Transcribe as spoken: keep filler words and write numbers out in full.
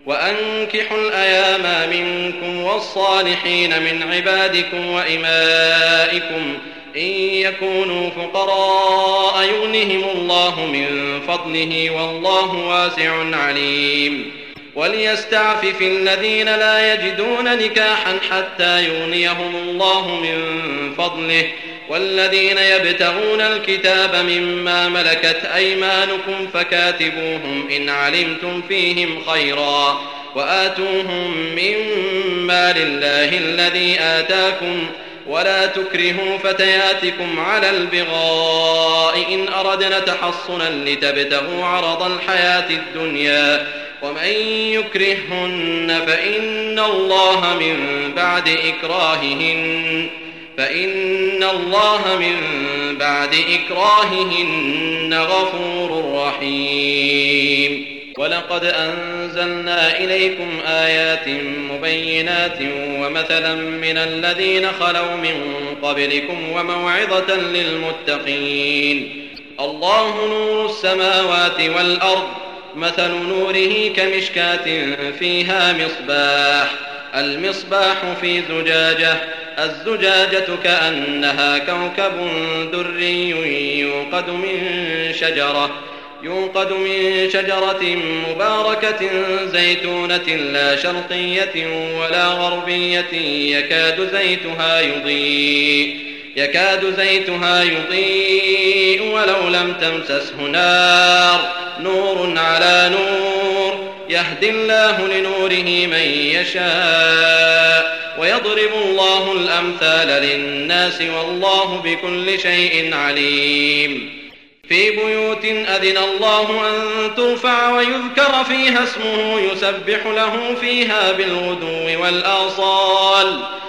وأنكحوا الأيام منكم والصالحين من عبادكم وإمائكم إن يكونوا فقراء يغنهم الله من فضله والله واسع عليم. وليستعفف الذين لا يجدون نكاحا حتى يغنيهم الله من فضله والذين يبتغون الكتاب مما ملكت أيمانكم فكاتبوهم إن علمتم فيهم خيرا وآتوهم مما لله الذي آتاكم ولا تكرهوا فتياتكم على البغاء إن أردنا تحصنا لتبتغوا عرض الحياة الدنيا ومن يكرههن فإن الله من بعد إكراههن فإن الله من بعد إكراههن غفور رحيم. ولقد أنزلنا إليكم آيات مبينات ومثلا من الذين خلوا من قبلكم وموعظة للمتقين. الله نور السماوات والأرض مثل نوره كمشكاة فيها مصباح المصباح في زجاجة الزجاجة كأنها كوكب دري يوقد من شجرة يوقد من شجرة مباركة زيتونة لا شرقية ولا غربية يكاد زيتها يضيء يكاد زيتها يضيء ولو لم تمسسه نار نور على نور يهدي الله لنوره من يشاء ويضرب الله الأمثال للناس والله بكل شيء عليم. في بيوت أذن الله أن ترفع ويذكر فيها اسمه يسبح له فيها بالغدو والآصال